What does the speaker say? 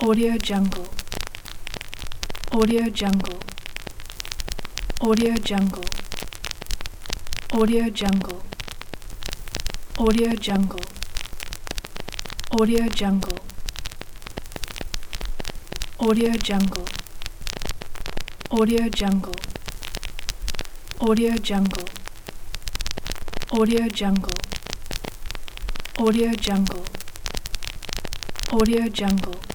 Audio Jungle. Audio Jungle. Audio Jungle. Audio Jungle. Audio Jungle. Audio Jungle. Audio Jungle. Audio Jungle. Audio Jungle. Audio Jungle. Audio Jungle. Audio Jungle.